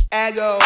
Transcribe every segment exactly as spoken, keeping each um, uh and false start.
Ego.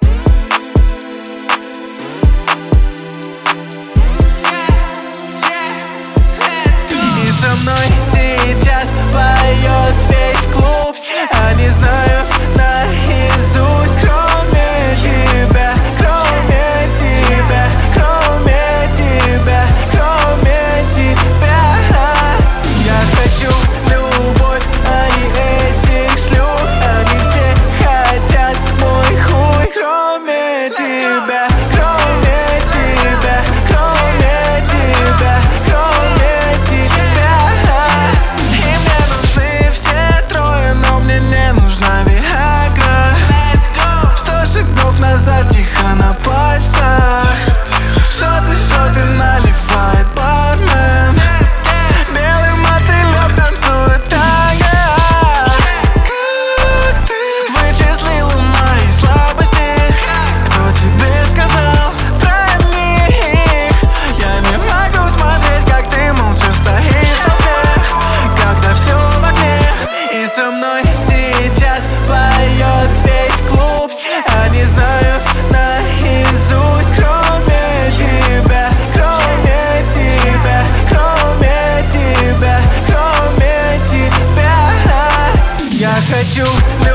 И со мной сейчас поет весь клуб. Они знают наизусть, кроме тебя, кроме тебя, кроме тебя, кроме тебя. Я хочу любовь, а не этих шлюх. Они все хотят мой хуй, кроме тебя, кроме тебя, кроме тебя, кроме тебя. И мне нужны все трое, но мне не нужна Виагра. Сто шагов назад, тихо на пальцах. Шоты, шоты наливает бармен. Белый мотылек танцует танго. Как ты вычислила мои слабости? Кто тебе сказал про них? Я не могу смотреть, как ты молча стоишь в толпе, когда все в огне. И со мной сейчас поет весь клуб. Они знают наизусть, кроме тебя, кроме тебя, кроме тебя, кроме тебя. Я хочу